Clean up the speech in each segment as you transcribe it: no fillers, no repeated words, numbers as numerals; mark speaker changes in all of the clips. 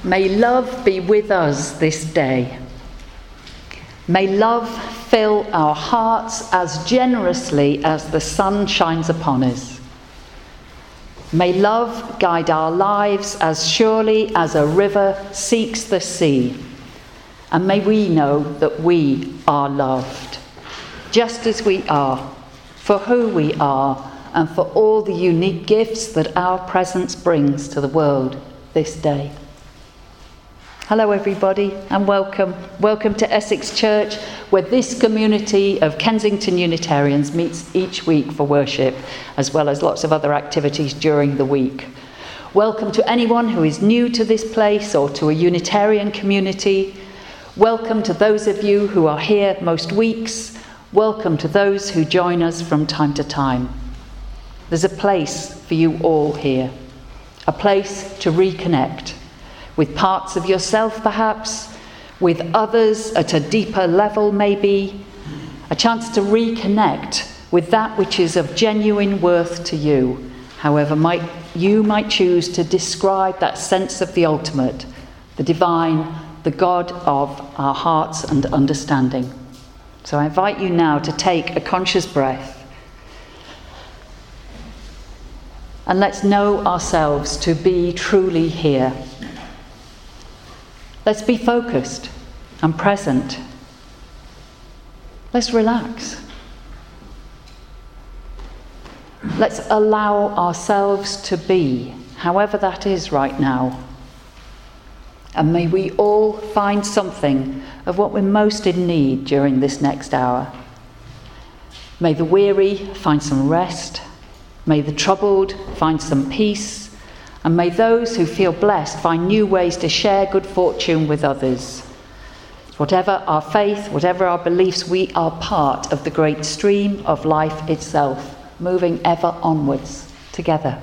Speaker 1: May love be with us this day. May love fill our hearts as generously as the sun shines upon us. May love guide our lives as surely as a river seeks the sea. And may we know that we are loved, just as we are, for who we are, and for all the unique gifts that our presence brings to the world this day. Hello everybody, and welcome. Welcome to Essex Church, where this community of Kensington Unitarians meets each week for worship, as well as lots of other activities during the week. Welcome to anyone who is new to this place or to a Unitarian community. Welcome to those of you who are here most weeks. Welcome to those who join us from time to time. There's a place for you all here, a place to reconnect with parts of yourself perhaps, with others at a deeper level maybe, a chance to reconnect with that which is of genuine worth to you, however you might choose to describe that sense of the ultimate, the divine, the God of our hearts and understanding. So I invite you now to take a conscious breath, and let's know ourselves to be truly here. Let's be focused and present. Let's relax. Let's allow ourselves to be, however that is right now. And may we all find something of what we're most in need during this next hour. May the weary find some rest. May the troubled find some peace. And may those who feel blessed find new ways to share good fortune with others. Whatever our faith, whatever our beliefs, we are part of the great stream of life itself, moving ever onwards together.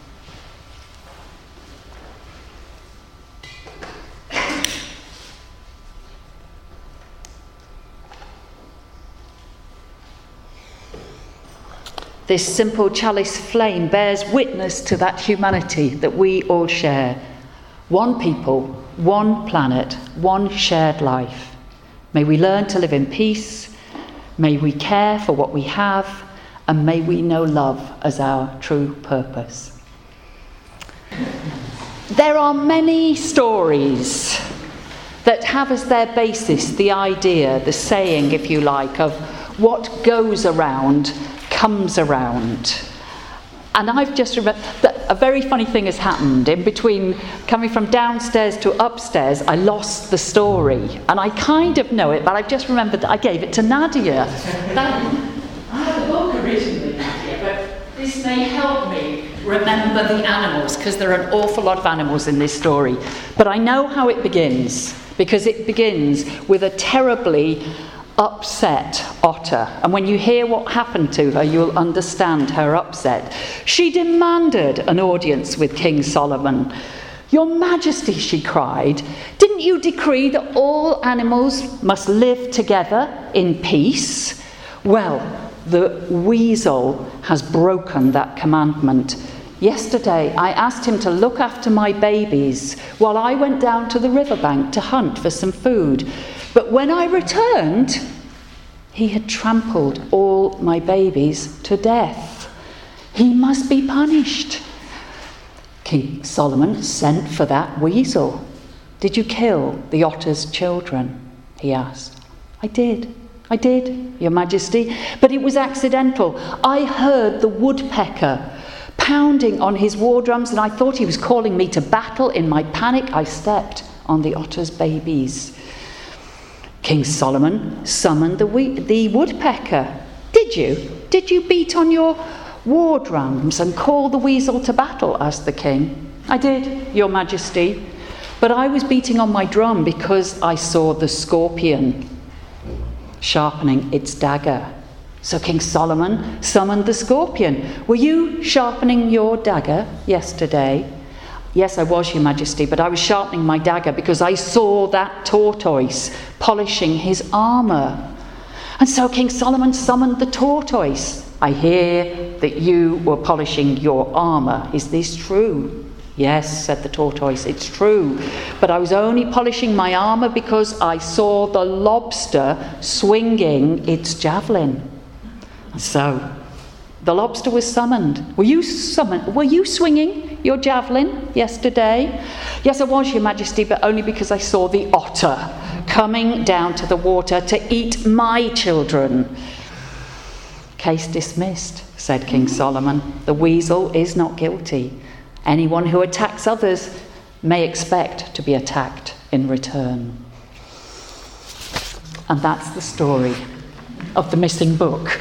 Speaker 1: This simple chalice flame bears witness to that humanity that we all share. One people, one planet, one shared life. May we learn to live in peace. May we care for what we have. And may we know love as our true purpose. There are many stories that have as their basis the idea, the saying, if you like, of what goes around comes around. And I've just remembered that a very funny thing has happened. In between coming from downstairs to upstairs, I lost the story. And I kind of know it, but I've just remembered that I gave it to Nadia. I had a book originally, Nadia, but this may help me remember the animals, because there are an awful lot of animals in this story. But I know how it begins, because it begins with a terribly upset otter. And when you hear what happened to her, you'll understand her upset. She demanded an audience with King Solomon. "Your Majesty," she cried, "didn't you decree that all animals must live together in peace? Well, the weasel has broken that commandment. Yesterday, I asked him to look after my babies while I went down to the riverbank to hunt for some food. But when I returned, he had trampled all my babies to death. He must be punished." King Solomon sent for that weasel. "Did you kill the otter's children?" he asked. I did, Your Majesty, but it was accidental. I heard the woodpecker pounding on his war drums, and I thought he was calling me to battle. In my panic, I stepped on the otter's babies." King Solomon summoned the woodpecker. Did you beat on your war drums and call the weasel to battle?" asked the king. "I did, Your Majesty, but I was beating on my drum because I saw the scorpion sharpening its dagger." So King Solomon summoned the scorpion. "Were you sharpening your dagger yesterday?" "Yes, I was, Your Majesty, but I was sharpening my dagger because I saw that tortoise polishing his armour." And so King Solomon summoned the tortoise. "I hear that you were polishing your armour. Is this true?" Yes, said the tortoise, it's true, but I was only polishing my armour because I saw the lobster swinging its javelin. So, the lobster was summoned. Were you swinging your javelin yesterday? Yes, I was, Your Majesty, but only because I saw the otter coming down to the water to eat my children. Case dismissed, said King Solomon. The weasel is not guilty. Anyone who attacks others may expect to be attacked in return. And that's the story of the missing book.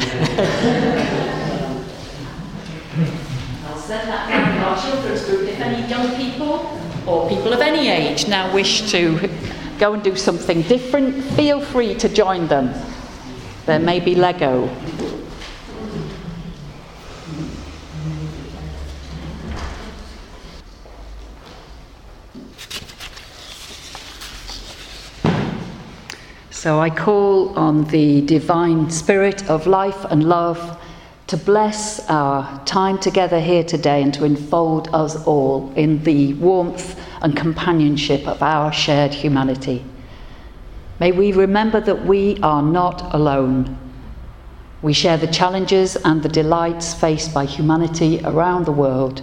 Speaker 1: I'll send that down to our children's group if any young people or people of any age now wish to go and do something different. Feel free to join them. There may be Lego. So I call on the divine spirit of life and love to bless our time together here today and to enfold us all in the warmth and companionship of our shared humanity. May we remember that we are not alone. We share the challenges and the delights faced by humanity around the world.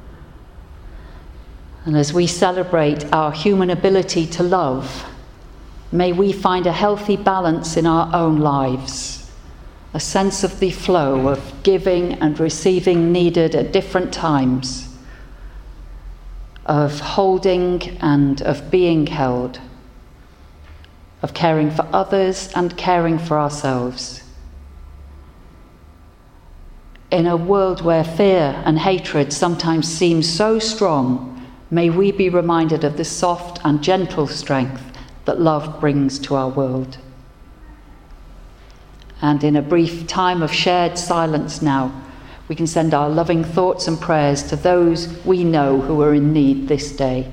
Speaker 1: And as we celebrate our human ability to love, may we find a healthy balance in our own lives, a sense of the flow of giving and receiving needed at different times, of holding and of being held, of caring for others and caring for ourselves. In a world where fear and hatred sometimes seem so strong, may we be reminded of the soft and gentle strength that love brings to our world. And in a brief time of shared silence now, we can send our loving thoughts and prayers to those we know who are in need this day.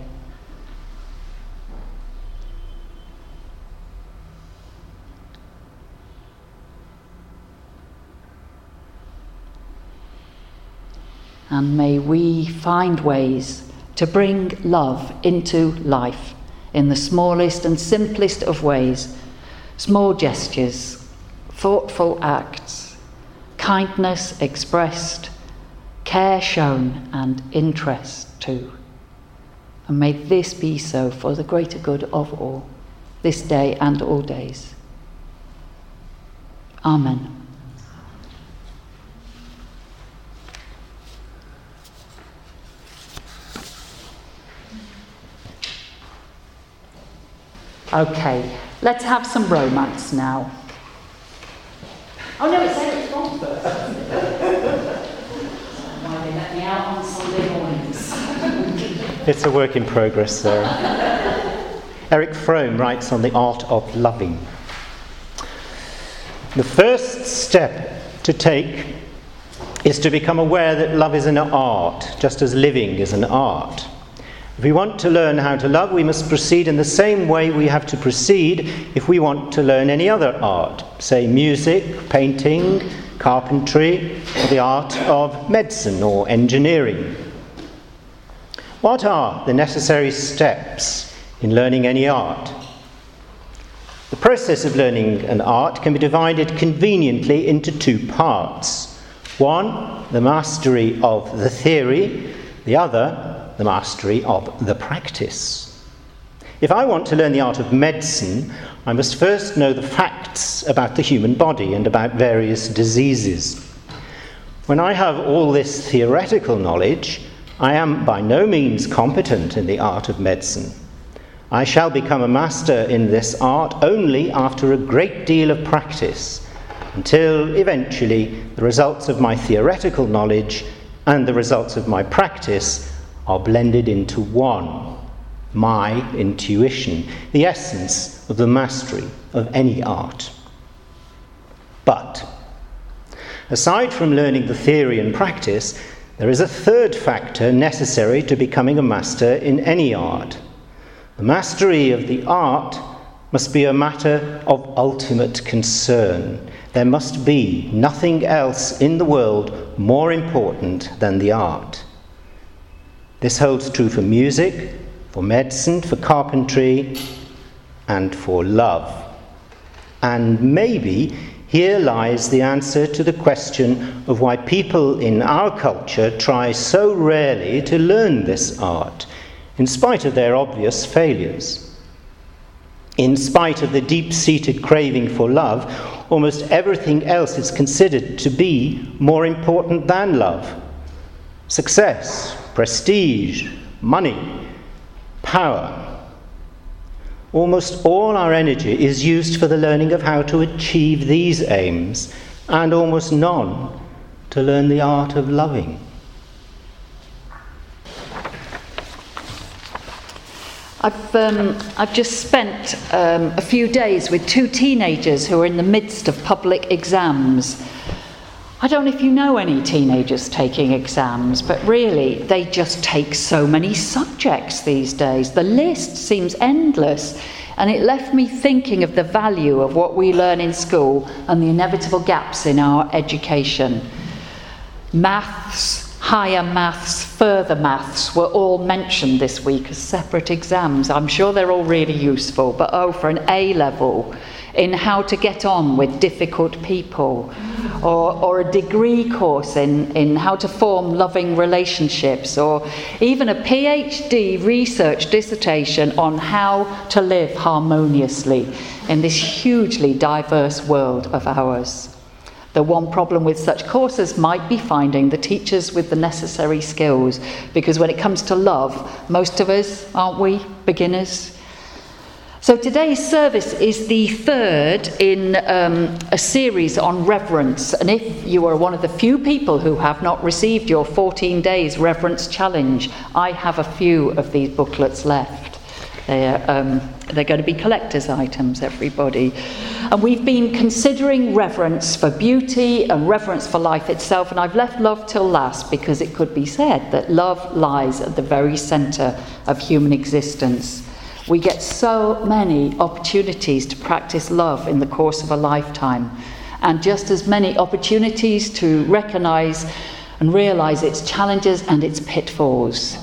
Speaker 1: And may we find ways to bring love into life in the smallest and simplest of ways. Small gestures, thoughtful acts, kindness expressed, care shown, and interest too. And may this be so for the greater good of all, this day and all days. Amen. Okay, let's have some romance now. Oh no, it's Eric's wrong first. Why they let me out on Sunday mornings?
Speaker 2: It's a work in progress, Sarah. Eric Fromm writes on the art of loving. The first step to take is to become aware that love is an art, just as living is an art. If we want to learn how to love, we must proceed in the same way we have to proceed if we want to learn any other art, say music, painting, carpentry, or the art of medicine or engineering. What are the necessary steps in learning any art? The process of learning an art can be divided conveniently into two parts. One, the mastery of the theory, the other, the mastery of the practice. If I want to learn the art of medicine, I must first know the facts about the human body and about various diseases. When I have all this theoretical knowledge, I am by no means competent in the art of medicine. I shall become a master in this art only after a great deal of practice, until eventually the results of my theoretical knowledge and the results of my practice are blended into one, my intuition, the essence of the mastery of any art. But, aside from learning the theory and practice, there is a third factor necessary to becoming a master in any art. The mastery of the art must be a matter of ultimate concern. There must be nothing else in the world more important than the art. This holds true for music, for medicine, for carpentry, and for love. And maybe here lies the answer to the question of why people in our culture try so rarely to learn this art, in spite of their obvious failures. In spite of the deep-seated craving for love, almost everything else is considered to be more important than love. Success, prestige, money, power. Almost all our energy is used for the learning of how to achieve these aims, and almost none to learn the art of loving.
Speaker 1: I've just spent a few days with two teenagers who are in the midst of public exams. I don't know if you know any teenagers taking exams, but really they just take so many subjects these days. The list seems endless, and it left me thinking of the value of what we learn in school and the inevitable gaps in our education. Maths, higher maths, further maths were all mentioned this week as separate exams. I'm sure they're all really useful, but for an A level in how to get on with difficult people, or a degree course in how to form loving relationships, or even a PhD research dissertation on how to live harmoniously in this hugely diverse world of ours. The one problem with such courses might be finding the teachers with the necessary skills, because when it comes to love, most of us, aren't we, beginners? So today's service is the third in a series on reverence, and if you are one of the few people who have not received your 14 days reverence challenge, I have a few of these booklets left. They're going to be collector's items, everybody. And we've been considering reverence for beauty and reverence for life itself, and I've left love till last because it could be said that love lies at the very centre of human existence. We get so many opportunities to practice love in the course of a lifetime, and just as many opportunities to recognise and realise its challenges and its pitfalls.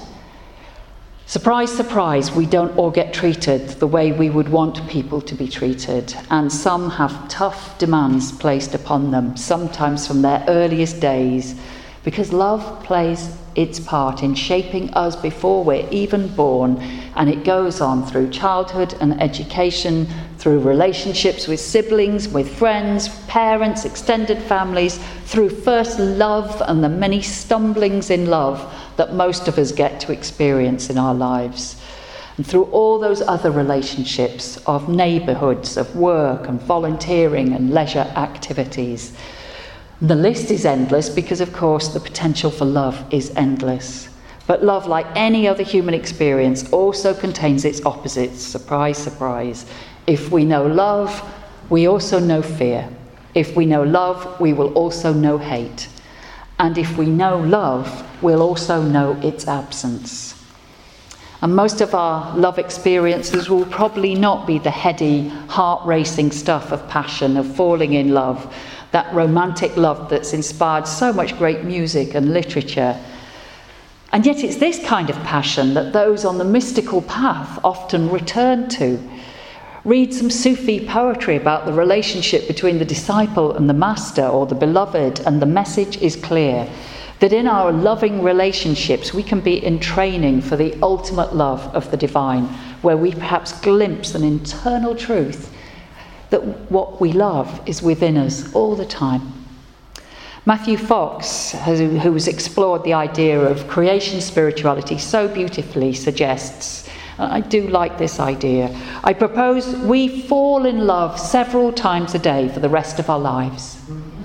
Speaker 1: Surprise, surprise, we don't all get treated the way we would want people to be treated, and some have tough demands placed upon them, sometimes from their earliest days, because love plays its part in shaping us before we're even born, and it goes on through childhood and education, through relationships with siblings, with friends, parents, extended families, through first love and the many stumblings in love that most of us get to experience in our lives, and through all those other relationships of neighbourhoods, of work and volunteering and leisure activities. The list is endless because, of course, the potential for love is endless. But love, like any other human experience, also contains its opposites. Surprise, surprise. If we know love, we also know fear. If we know love, we will also know hate. And if we know love, we'll also know its absence. And most of our love experiences will probably not be the heady, heart-racing stuff of passion, of falling in love, that romantic love that's inspired so much great music and literature. And yet it's this kind of passion that those on the mystical path often return to. Read some Sufi poetry about the relationship between the disciple and the master, or the beloved, and the message is clear, that in our loving relationships we can be in training for the ultimate love of the divine, where we perhaps glimpse an internal truth that what we love is within us all the time. Matthew Fox, who has explored the idea of creation spirituality so beautifully, suggests, and I do like this idea, I propose we fall in love several times a day for the rest of our lives.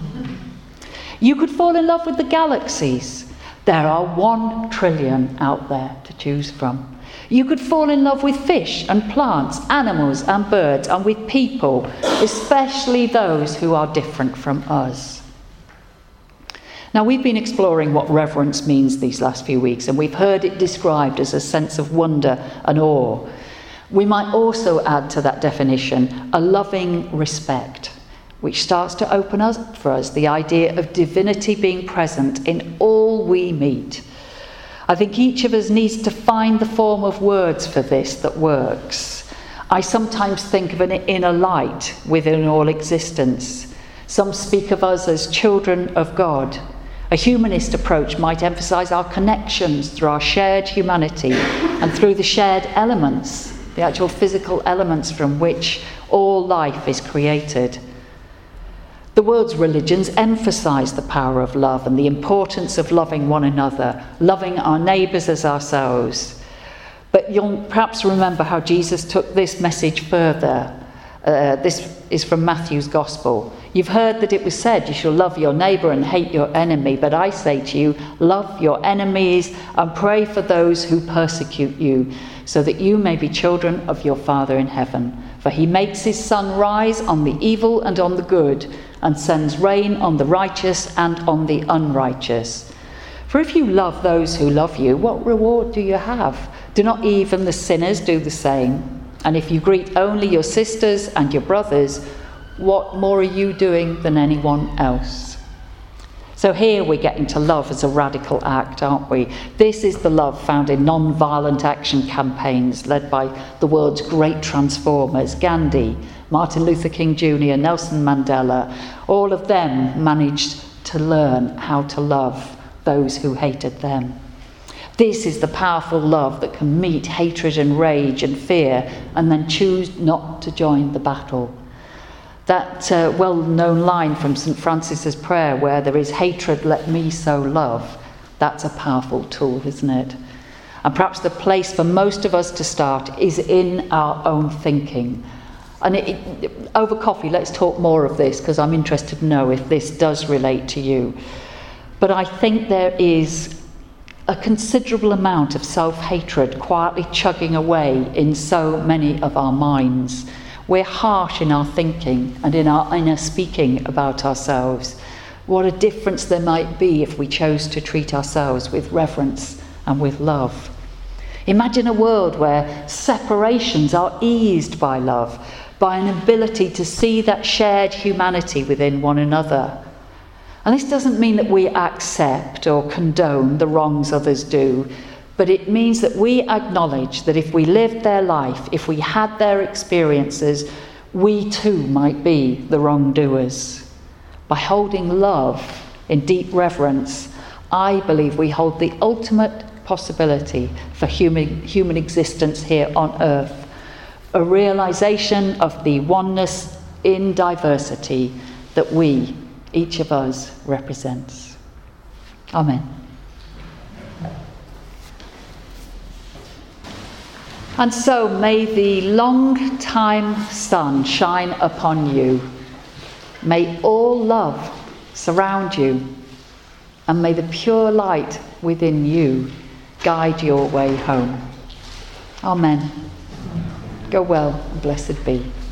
Speaker 1: You could fall in love with the galaxies. There are 1 trillion out there to choose from. You could fall in love with fish and plants, animals and birds, and with people, especially those who are different from us. Now, we've been exploring what reverence means these last few weeks, and we've heard it described as a sense of wonder and awe. We might also add to that definition a loving respect, which starts to open up for us the idea of divinity being present in all we meet. I think each of us needs to find the form of words for this that works. I sometimes think of an inner light within all existence. Some speak of us as children of God. A humanist approach might emphasize our connections through our shared humanity and through the shared elements, the actual physical elements from which all life is created. The world's religions emphasize the power of love and the importance of loving one another, loving our neighbours as ourselves. But you'll perhaps remember how Jesus took this message further. This is from Matthew's Gospel. You've heard that it was said, you shall love your neighbour and hate your enemy. But I say to you, love your enemies and pray for those who persecute you, so that you may be children of your Father in heaven. For he makes his sun rise on the evil and on the good, and sends rain on the righteous and on the unrighteous. For if you love those who love you, what reward do you have? Do not even the sinners do the same? And if you greet only your sisters and your brothers, what more are you doing than anyone else? So here we're getting to love as a radical act, aren't we? This is the love found in non-violent action campaigns led by the world's great transformers, Gandhi, Martin Luther King Jr., Nelson Mandela. All of them managed to learn how to love those who hated them. This is the powerful love that can meet hatred and rage and fear and then choose not to join the battle. That well-known line from St. Francis's prayer, where there is hatred, let me sow love, that's a powerful tool, isn't it? And perhaps the place for most of us to start is in our own thinking. And over coffee, let's talk more of this, because I'm interested to know if this does relate to you. But I think there is a considerable amount of self-hatred quietly chugging away in so many of our minds. We're harsh in our thinking and in our inner speaking about ourselves. What a difference there might be if we chose to treat ourselves with reverence and with love. Imagine a world where separations are eased by love, by an ability to see that shared humanity within one another. And this doesn't mean that we accept or condone the wrongs others do, but it means that we acknowledge that if we lived their life, if we had their experiences, we too might be the wrongdoers. By holding love in deep reverence, I believe we hold the ultimate possibility for human existence here on earth, a realization of the oneness in diversity that we, each of us, represents. Amen. And so may the long-time sun shine upon you. May all love surround you. And may the pure light within you guide your way home. Amen. Go well and blessed be.